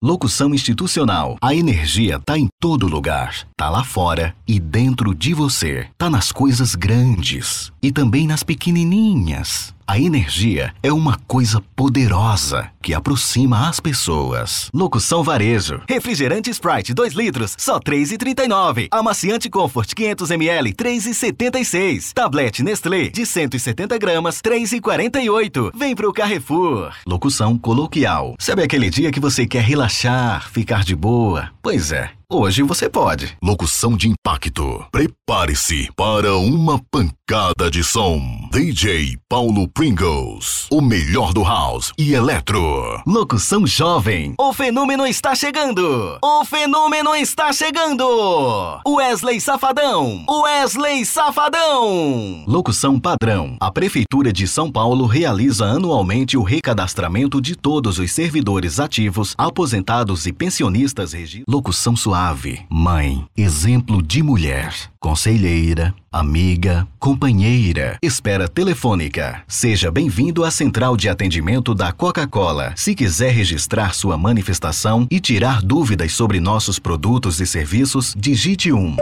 Locução institucional. A energia tá em todo lugar. Tá lá fora e dentro de você. Tá nas coisas grandes e também nas pequenininhas. A energia é uma coisa poderosa que aproxima as pessoas. Locução varejo. Refrigerante Sprite 2 litros, só R$ 3,39. Amaciante Comfort 500 ml, R$ 3,76. Tablete Nestlé de 170 gramas, R$ 3,48. Vem pro Carrefour. Locução coloquial. Sabe aquele dia que você quer relaxar, ficar de boa? Pois é. Hoje você pode. Locução de impacto. Prepare-se para uma pancada de som. DJ Paulo Pringles. O melhor do house e eletro. Locução jovem. O fenômeno está chegando. O fenômeno está chegando. Wesley Safadão. Wesley Safadão. Locução padrão. A Prefeitura de São Paulo realiza anualmente o recadastramento de todos os servidores ativos, aposentados e pensionistas regidos. Locução suave. Mãe, exemplo de mulher, conselheira, amiga, companheira. Espera telefônica. Seja bem-vindo à Central de Atendimento da Coca-Cola. Se quiser registrar sua manifestação e tirar dúvidas sobre nossos produtos e serviços, digite 1.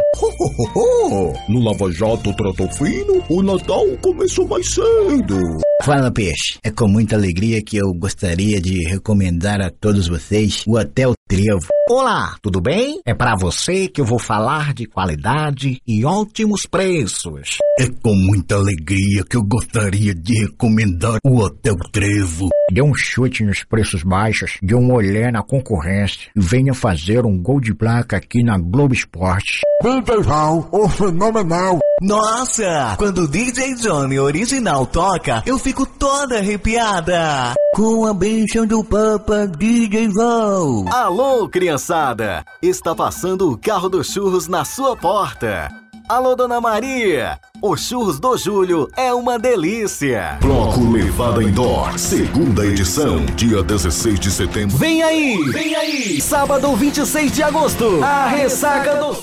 No Lava Jato Trato Fino, o Natal começou mais cedo. Fala, peixe. É com muita alegria que eu gostaria de recomendar a todos vocês o Hotel Trevo. Olá, tudo bem? É para você que eu vou falar de qualidade e ótimos preços. É com muita alegria que eu gostaria de recomendar o Hotel Trevo. Dê um chute nos preços baixos, dê um olhar na concorrência e venha fazer um gol de placa aqui na Globo Esporte. DJ Val, o fenomenal. Nossa, quando o DJ Johnny Original toca, eu fico toda arrepiada. Com a bênção do Papa DJ Val. Alô, criançada! Está passando o carro dos churros na sua porta. Alô, Dona Maria! O Churros do Júlio é uma delícia! Bloco Levada Indoor, segunda edição, dia 16 de setembro. Vem aí! Vem aí! Sábado 26 de agosto, a ressaca do...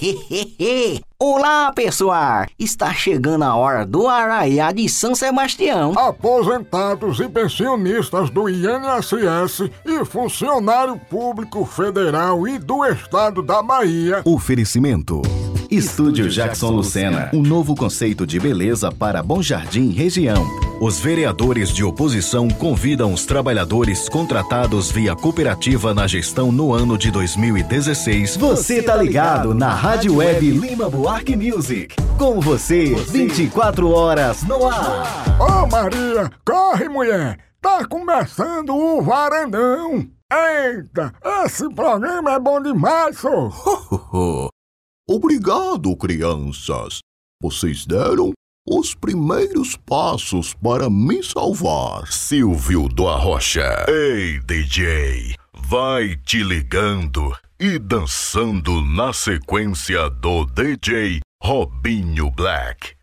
Olá, pessoal! Está chegando a hora do Arraiá de São Sebastião. Aposentados e pensionistas do INSS e funcionário público federal e do estado da Bahia. Oferecimento. Estúdio Jackson Lucena, um novo conceito de beleza para Bom Jardim região. Os vereadores de oposição convidam os trabalhadores contratados via cooperativa na gestão no ano de 2016. Você tá ligado na Rádio Web Lima Buarque Music. Com você, 24 horas no ar. Ô Maria, corre mulher, tá começando o Varandão. Eita, esse programa é bom demais, só. Obrigado, crianças. Vocês deram os primeiros passos para me salvar. Silvio do Arrocha. Ei, DJ, vai te ligando e dançando na sequência do DJ Robinho Black.